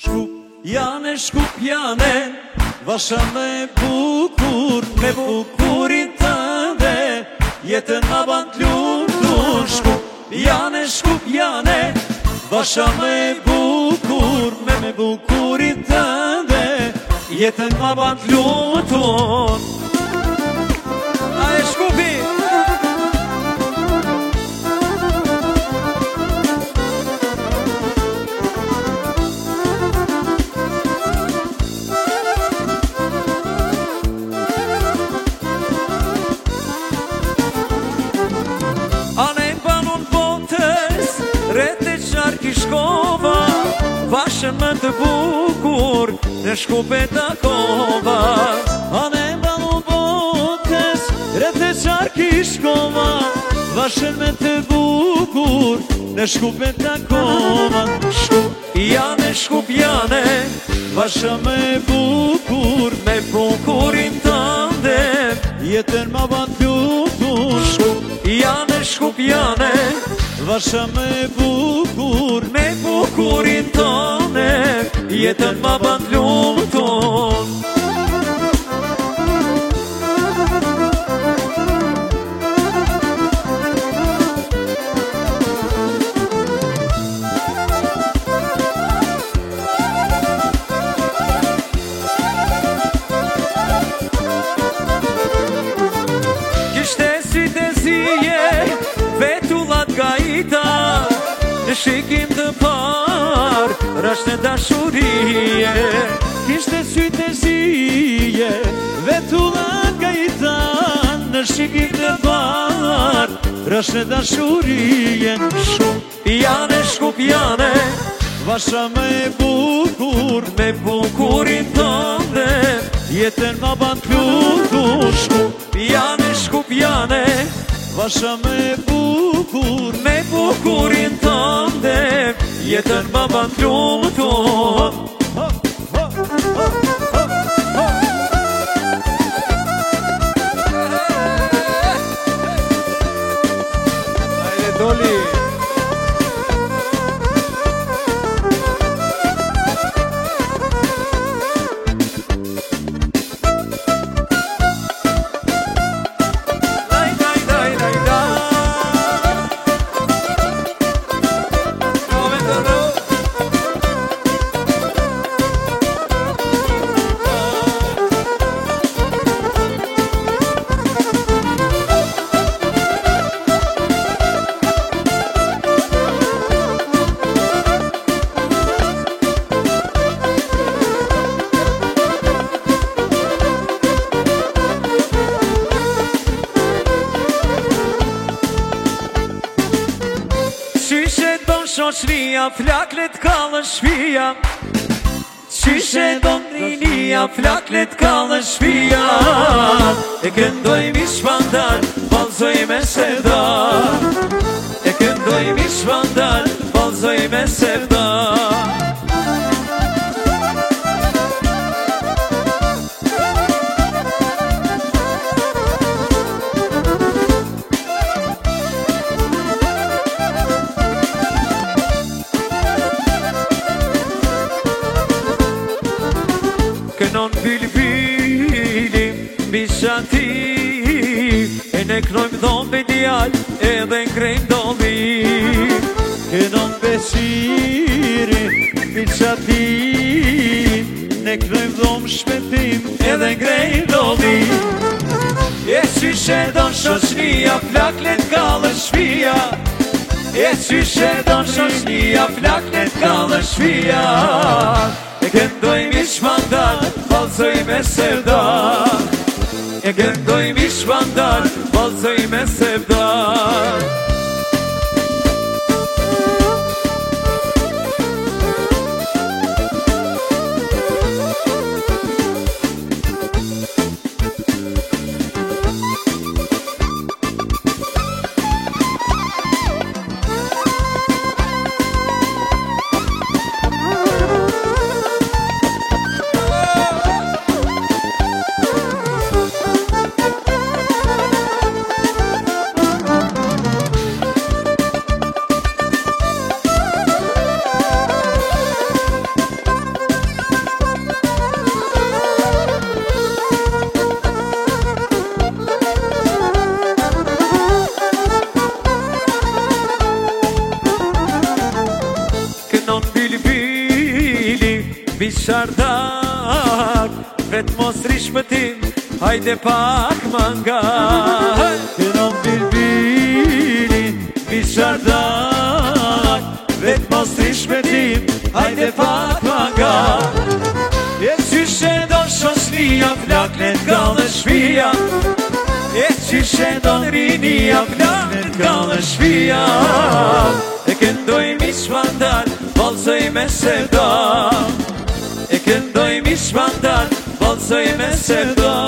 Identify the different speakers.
Speaker 1: Shkup janë, vasha me bukurin tënde, jetën ma ban t'lutur. Shkup janë, vasha me bukurin tënde, jetën ma ban t'lutur. Aje shkupi! Shkova, vashën më të bukur, në Shkupe takova. Ane balu botes, rete qarki shkova, vashën më të bukur, në Shkupe takova. Shkup jane, vashën më bukur, me bukurin tënde, jetën ma ban t'lutur. Shkup jane, vasha me bukurin tënde, jetën ma ban t'lutur. Kishte sytë zije, vetullat gajta, në shikim të par, rasht në dashurie. Kishte sytë zije, vetullat gajta, në shikim të par, rasht në dashurie. Shkup jane, vasha me bukurin tënde, jetën ma ban t'lutur. Shkup jane, vasha me bukurin tënde, jetën ma ban t'lutur. Ajde doli! Shoqëria, flaklet kallën shpia, qyshe do mrinia, flaklet kallën shpia. E këndoj mi shpandar, balzoj me sevdar. E këndoj mi shpandar, balzoj me sevdar. Kënon bilbili, bishati, e ne knojmë dhombe djall, edhe ngrejmë doli. Kënon besiri, bishati, ne knojmë dhomë shpetim, edhe ngrejmë doli. E qyshe don shoqëria, flaklet kallën shpia. E qyshe don shoqëria, flaklet kallën shpia. E këndoj mi shpandar, balzoj me sevdar. E këndoj mi shpandar, balzoj me sevdar. Bishardak Vet mos rish pëtim Hajde pak manga Kënon bilbili Bishardak Vet mos rish pëtim Hajde pak manga E qyshe do shoshnia Flaklet nga dhe shpia E qyshe do rinia Flaklet nga dhe shpia E këndoj mi shpandar Bolzoj me sevda E këndoj mi shpandar Bolzoj me sevda